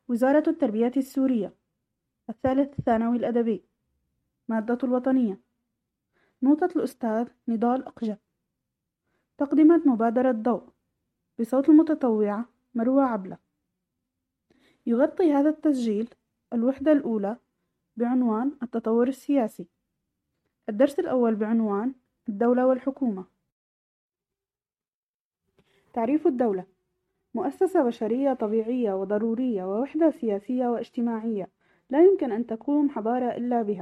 وزارة التربية السورية. الثالث الثانوي الأدبي. مادة الوطنية. نوتة الأستاذ نضال أقجة. تقدمت مبادرة ضوء بصوت المتطوعة مروة عبلة. يغطي هذا التسجيل الوحدة الأولى بعنوان التطور السياسي. الدرس الأول بعنوان الدولة والحكومة. تعريف الدولة: مؤسسة بشرية طبيعية وضرورية ووحدة سياسية واجتماعية لا يمكن أن تقوم حضارة إلا بها.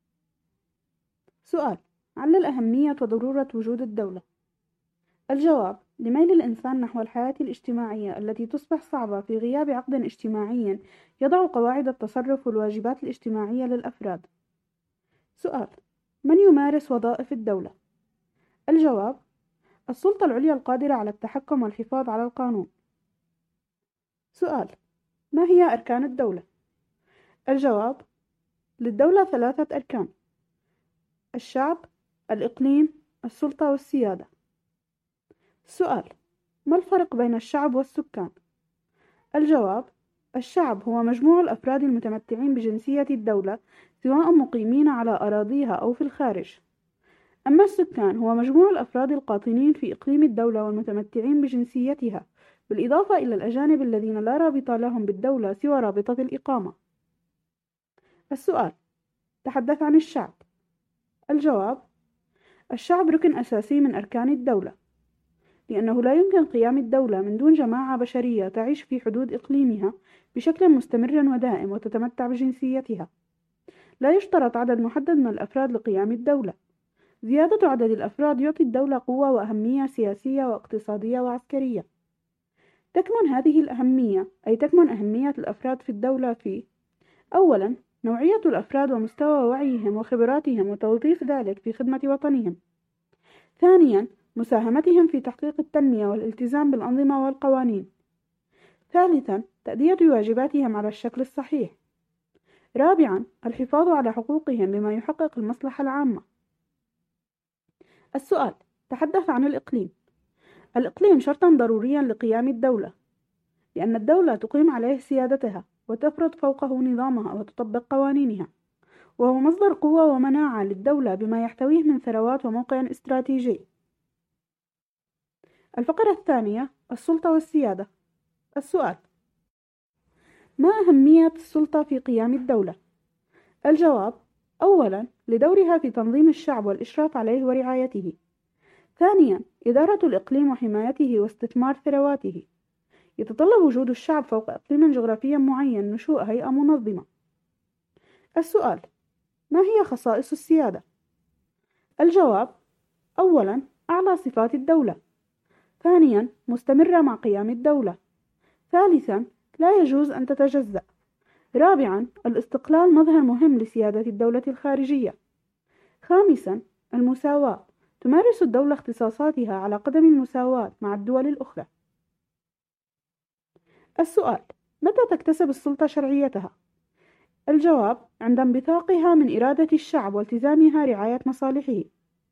سؤال: علل أهمية وضرورة وجود الدولة. الجواب: لميل الإنسان نحو الحياة الاجتماعية التي تصبح صعبة في غياب عقد اجتماعي يضع قواعد التصرف والواجبات الاجتماعية للأفراد. سؤال: من يمارس وظائف الدولة؟ الجواب: السلطة العليا القادرة على التحكم والحفاظ على القانون. سؤال: ما هي أركان الدولة؟ الجواب: للدولة 3 أركان: الشعب، الإقليم، السلطة والسيادة. سؤال: ما الفرق بين الشعب والسكان؟ الجواب: الشعب هو مجموع الأفراد المتمتعين بجنسية الدولة سواء مقيمين على أراضيها أو في الخارج. أما السكان هو مجموع الأفراد القاطنين في إقليم الدولة والمتمتعين بجنسيتها، بالإضافة إلى الأجانب الذين لا رابط لهم بالدولة سوى رابطة الإقامة. السؤال: تحدث عن الشعب. الجواب: الشعب ركن أساسي من أركان الدولة، لأنه لا يمكن قيام الدولة من دون جماعة بشرية تعيش في حدود إقليمها بشكل مستمر ودائم وتتمتع بجنسيتها. لا يشترط عدد محدد من الأفراد لقيام الدولة. زيادة عدد الأفراد يعطي الدولة قوة وأهمية سياسية واقتصادية وعسكرية. تكمن هذه الأهمية، أي تكمن أهمية الأفراد في الدولة في: أولاً، نوعية الأفراد ومستوى وعيهم وخبراتهم وتوظيف ذلك في خدمة وطنهم. ثانياً، مساهمتهم في تحقيق التنمية والالتزام بالأنظمة والقوانين. ثالثاً، تأدية واجباتهم على الشكل الصحيح. رابعاً، الحفاظ على حقوقهم بما يحقق المصلحة العامة. السؤال: تحدث عن الإقليم. الإقليم شرطاً ضرورياً لقيام الدولة، لأن الدولة تقيم عليه سيادتها وتفرض فوقه نظامها وتطبق قوانينها، وهو مصدر قوة ومناعة للدولة بما يحتويه من ثروات وموقع استراتيجي. الفقرة الثانية: السلطة والسيادة. السؤال: ما أهمية السلطة في قيام الدولة؟ الجواب: أولاً، لدورها في تنظيم الشعب والإشراف عليه ورعايته. ثانياً، إدارة الإقليم وحمايته واستثمار ثرواته. يتطلب وجود الشعب فوق إقليم جغرافي معين نشوء هيئة منظمة. السؤال: ما هي خصائص السيادة؟ الجواب: أولاً، أعلى صفات الدولة. ثانياً، مستمرة مع قيام الدولة. ثالثاً، لا يجوز أن تتجزأ. رابعاً، الاستقلال مظهر مهم لسيادة الدولة الخارجية. خامساً، المساواة. تمارس الدولة اختصاصاتها على قدم المساواة مع الدول الأخرى. السؤال: متى تكتسب السلطة شرعيتها؟ الجواب: عند انبثاقها من إرادة الشعب والتزامها رعاية مصالحه.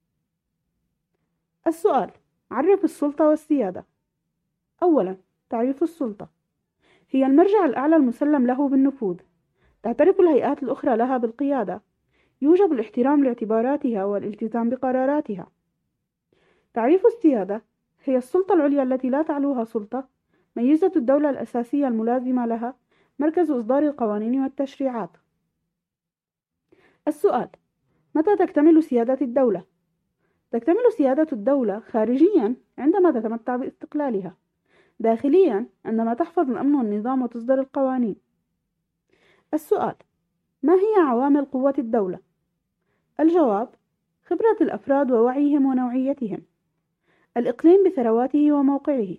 السؤال: عرف السلطة والسيادة. أولاً، تعريف السلطة: هي المرجع الأعلى المسلم له بالنفوذ. تعترف الهيئات الأخرى لها بالقيادة. يوجب الاحترام لاعتباراتها والالتزام بقراراتها. تعريف السيادة: هي السلطة العليا التي لا تعلوها سلطة. ميزة الدولة الأساسية الملازمة لها مركز إصدار القوانين والتشريعات. السؤال: متى تكتمل سيادة الدولة؟ تكتمل سيادة الدولة خارجياً عندما تتمتع باستقلالها، داخلياً عندما تحفظ الأمن والنظام وتصدر القوانين. السؤال: ما هي عوامل قوة الدولة؟ الجواب: خبرة الأفراد ووعيهم ونوعيتهم. الإقليم بثرواته وموقعه.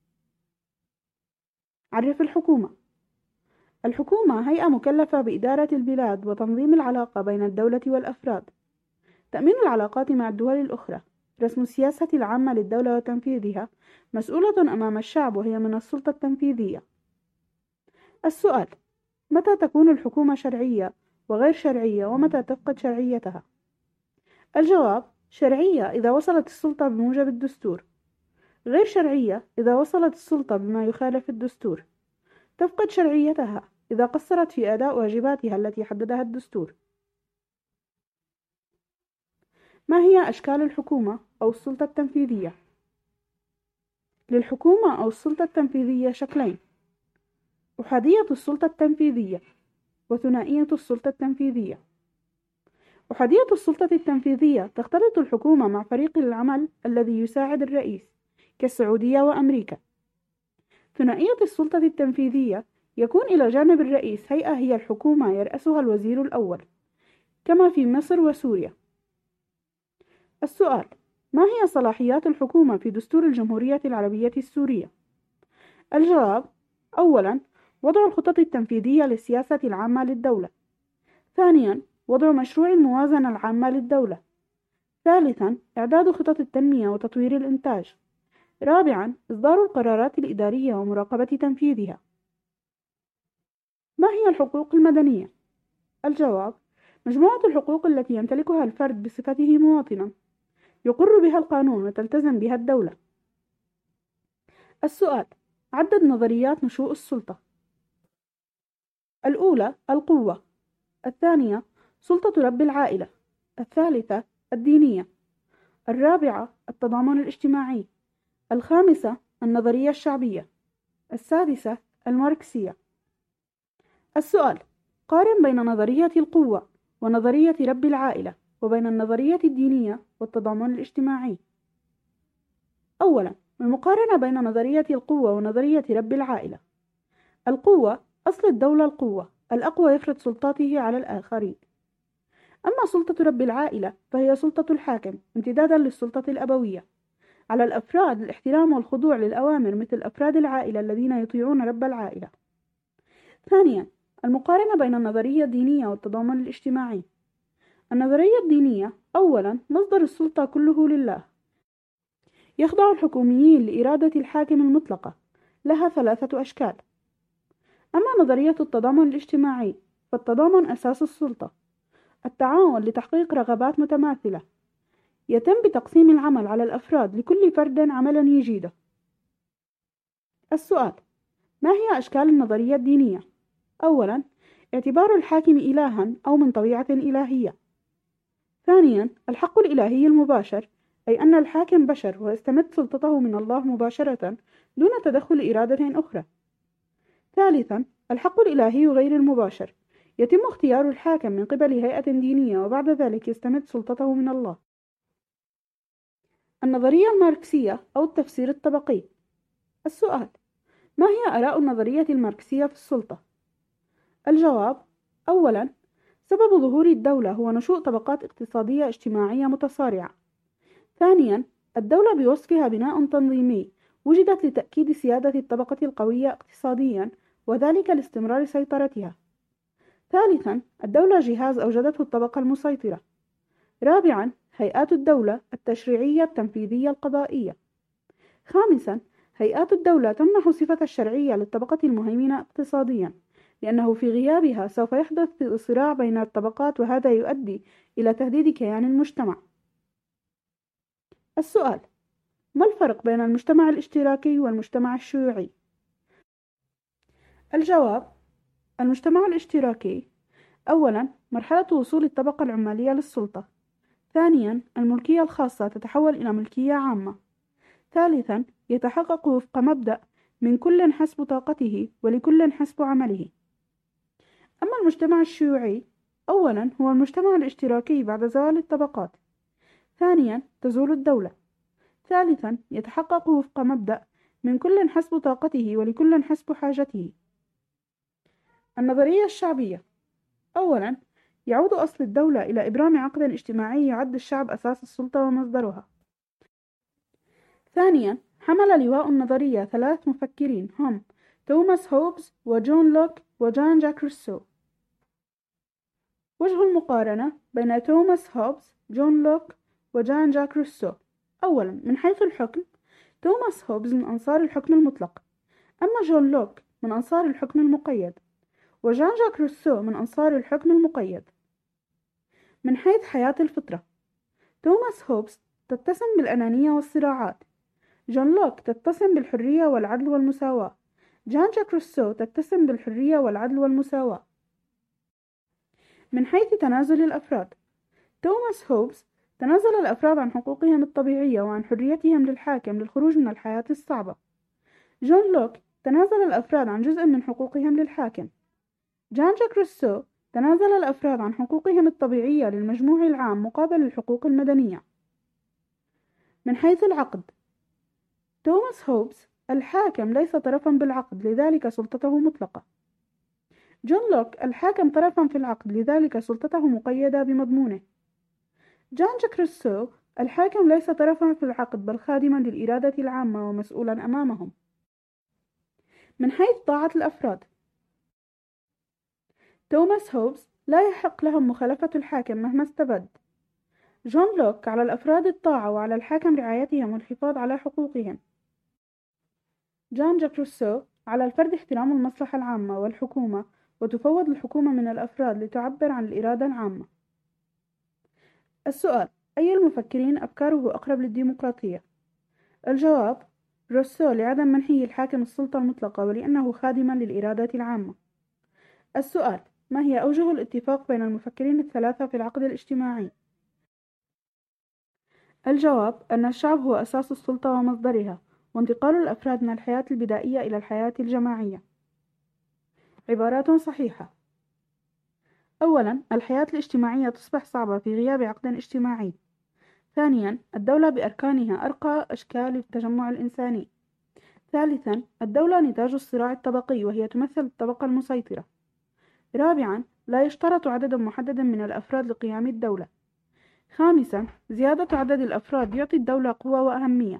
عرف الحكومة. الحكومة هيئة مكلفة بإدارة البلاد وتنظيم العلاقة بين الدولة والأفراد، تأمين العلاقات مع الدول الأخرى، رسم السياسة العامة للدولة وتنفيذها، مسؤولة أمام الشعب وهي من السلطة التنفيذية. السؤال: متى تكون الحكومة شرعية وغير شرعية ومتى تفقد شرعيتها؟ الجواب: شرعية إذا وصلت السلطة بموجب الدستور، غير شرعية إذا وصلت السلطة بما يخالف الدستور. تفقد شرعيتها إذا قصرت في أداء واجباتها التي حددها الدستور. ما هي أشكال الحكومة أو السلطة التنفيذية؟ للحكومة أو السلطة التنفيذية شكلين: أحادية السلطة التنفيذية وثنائية السلطة التنفيذية. أحادية السلطة التنفيذية تختلط الحكومة مع فريق العمل الذي يساعد الرئيس كالسعودية وأمريكا. ثنائية السلطة التنفيذية يكون إلى جانب الرئيس هيئة هي الحكومة يرأسها الوزير الأول كما في مصر وسوريا. السؤال: ما هي صلاحيات الحكومة في دستور الجمهورية العربية السورية؟ الجواب: أولاً، وضع الخطط التنفيذية للسياسة العامة للدولة. ثانياً، وضع مشروع الموازنة العامة للدولة. ثالثاً، إعداد خطط التنمية وتطوير الإنتاج. رابعاً، إصدار القرارات الإدارية ومراقبة تنفيذها. ما هي الحقوق المدنية؟ الجواب: مجموعة الحقوق التي يمتلكها الفرد بصفته مواطناً يقر بها القانون وتلتزم بها الدولة. السؤال: عدد نظريات نشوء السلطة. الأولى القوة، الثانية سلطة رب العائلة، الثالثة الدينية، الرابعة التضامن الاجتماعي، الخامسة النظرية الشعبية، السادسة الماركسية. السؤال: قارن بين نظرية القوة ونظرية رب العائلة وبين النظرية الدينية والتضامن الاجتماعي. أولا، المقارنة بين نظرية القوة ونظرية رب العائلة. القوة: أصل الدولة القوة، الأقوى يفرض سلطاته على الآخرين. أما سلطة رب العائلة فهي سلطة الحاكم امتدادا للسلطة الأبوية على الأفراد، الاحترام والخضوع للأوامر مثل أفراد العائلة الذين يطيعون رب العائلة. ثانيا، المقارنة بين النظرية الدينية والتضامن الاجتماعي. النظرية الدينية: أولا، مصدر السلطة كله لله، يخضع الحكوميين لإرادة الحاكم المطلقة، لها 3 أشكال. أما نظرية التضامن الاجتماعي فالتضامن أساس السلطة، التعاون لتحقيق رغبات متماثلة، يتم بتقسيم العمل على الأفراد لكل فرد عملا يجيده. السؤال: ما هي أشكال النظرية الدينية؟ أولا، اعتبار الحاكم إلها أو من طبيعة إلهية. ثانيا، الحق الإلهي المباشر، أي أن الحاكم بشر ويستمد سلطته من الله مباشرة دون تدخل إرادة أخرى. ثالثا، الحق الإلهي غير المباشر، يتم اختيار الحاكم من قبل هيئة دينية وبعد ذلك يستمد سلطته من الله. النظرية الماركسية أو التفسير الطبقي. السؤال: ما هي آراء النظرية الماركسية في السلطة؟ الجواب: أولا، سبب ظهور الدولة هو نشوء طبقات اقتصادية اجتماعية متصارعة. ثانيا، الدولة بوصفها بناء تنظيمي وجدت لتأكيد سيادة الطبقة القوية اقتصاديا وذلك لاستمرار سيطرتها. ثالثا، الدولة جهاز أوجدته الطبقة المسيطرة. رابعا، هيئات الدولة التشريعية التنفيذية القضائية. خامسا، هيئات الدولة تمنح صفة الشرعية للطبقة المهيمنة اقتصاديا، لأنه في غيابها سوف يحدث صراع بين الطبقات وهذا يؤدي إلى تهديد كيان المجتمع. السؤال: ما الفرق بين المجتمع الاشتراكي والمجتمع الشيوعي؟ الجواب: المجتمع الاشتراكي: أولا، مرحلة وصول الطبقة العمالية للسلطة. ثانيا، الملكية الخاصة تتحول إلى ملكية عامة. ثالثا، يتحقق وفق مبدأ من كل حسب طاقته ولكل حسب عمله. أما المجتمع الشيوعي: أولا، هو المجتمع الاشتراكي بعد زوال الطبقات. ثانيا، تزول الدولة. ثالثا، يتحقق وفق مبدأ من كل حسب طاقته ولكل حسب حاجته. النظرية الشعبية: أولا، يعود أصل الدولة إلى إبرام عقد اجتماعي يعد الشعب أساس السلطة ومصدرها. ثانيا، حمل لواء النظرية 3 مفكرين هم توماس هوبز وجون لوك وجان جاك روسو. وجه المقارنة بين توماس هوبز، جون لوك وجان جاك روسو: أولا، من حيث الحكم، توماس هوبز من أنصار الحكم المطلق، أما جون لوك من أنصار الحكم المقيد، وجان جاك روسو من أنصار الحكم المقيد. من حيث حياة الفطرة، توماس هوبز تتسم بالأنانية والصراعات، جون لوك تتسم بالحرية والعدل والمساواة، جان جاك روسو تتسم بالحرية والعدل والمساواة. من حيث تنازل الأفراد، توماس هوبز تنازل الأفراد عن حقوقهم الطبيعية وعن حريتهم للحاكم للخروج من الحياة الصعبة. جون لوك تنازل الأفراد عن جزء من حقوقهم للحاكم. جان جاك روسو تنازل الأفراد عن حقوقهم الطبيعية للمجموع العام مقابل الحقوق المدنية. من حيث العقد، توماس هوبز الحاكم ليس طرفا بالعقد لذلك سلطته مطلقة. جون لوك الحاكم طرفا في العقد لذلك سلطته مقيدة بمضمونه. جان جاك روسو الحاكم ليس طرفا في العقد بل خادما للإرادة العامة ومسؤولا أمامهم. من حيث طاعة الأفراد، توماس هوبز لا يحق لهم مخالفة الحاكم مهما استبد. جون لوك على الأفراد الطاعة وعلى الحاكم رعايتهم والحفاظ على حقوقهم. جان جاك روسو على الفرد احترام المصلحة العامة والحكومة، وتفوض الحكومة من الأفراد لتعبر عن الإرادة العامة. السؤال: أي المفكرين أفكاره أقرب للديمقراطية؟ الجواب: روسو لعدم منحه الحاكم السلطة المطلقة ولأنه خادما للإرادة العامة. السؤال: ما هي أوجه الاتفاق بين المفكرين الثلاثة في العقد الاجتماعي؟ الجواب: أن الشعب هو أساس السلطة ومصدرها، وانتقال الأفراد من الحياة البدائية إلى الحياة الجماعية. عبارات صحيحة: أولاً، الحياة الاجتماعية تصبح صعبة في غياب عقد اجتماعي. ثانياً، الدولة بأركانها أرقى أشكال التجمع الإنساني. ثالثاً، الدولة نتاج الصراع الطبقي وهي تمثل الطبقة المسيطرة. رابعاً، لا يشترط عدد محدد من الأفراد لقيام الدولة. خامساً، زيادة عدد الأفراد يعطي الدولة قوة وأهمية.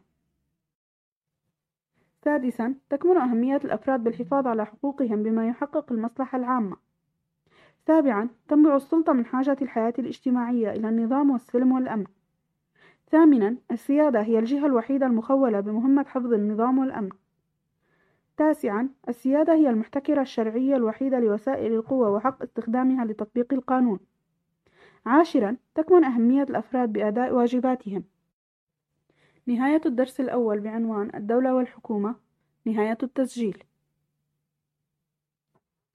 سادساً، تكمن أهمية الأفراد بالحفاظ على حقوقهم بما يحقق المصلحة العامة. سابعاً، تنبع السلطة من حاجة الحياة الاجتماعية إلى النظام والسلم والأمن. ثامناً، السيادة هي الجهة الوحيدة المخولة بمهمة حفظ النظام والأمن. تاسعاً، السيادة هي المحتكرة الشرعية الوحيدة لوسائل القوة وحق استخدامها لتطبيق القانون. عاشراً، تكمن أهمية الأفراد بأداء واجباتهم. نهاية الدرس الأول بعنوان الدولة والحكومة. نهاية التسجيل.